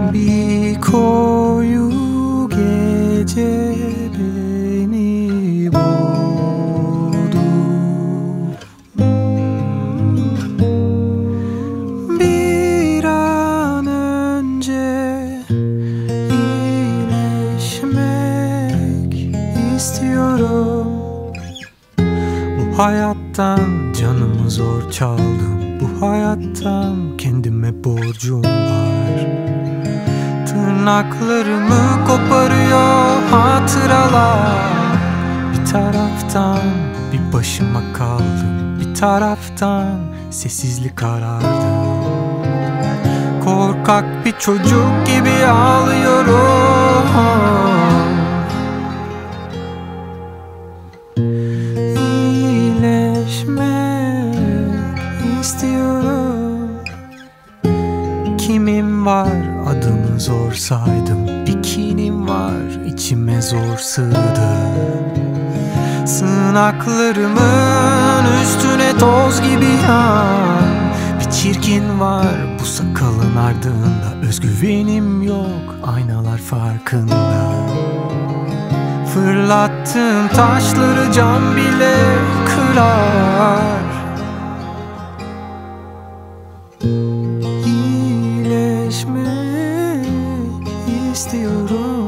Bir koyu gece beni boğdu. Bir an önce iyileşmek istiyorum. Bu hayattan canımı zor çaldım. Bu hayattan kendime borcum var. Tırnaklarımı koparıyor hatıralar. Bir taraftan bir başıma kaldım, bir taraftan sessizlik arardım. Korkak bir çocuk gibi ağlıyorum. İyileşmek istiyorum. Kimim var, adımı zor saydım. Bikinim var, içime zor sığdı. Sığınaklarımın üstüne toz gibi yan. Bir çirkin var bu sakalın ardında. Özgüvenim yok, aynalar farkında. Fırlattığım taşları cam bile kırar. İyileşmek istiyorum.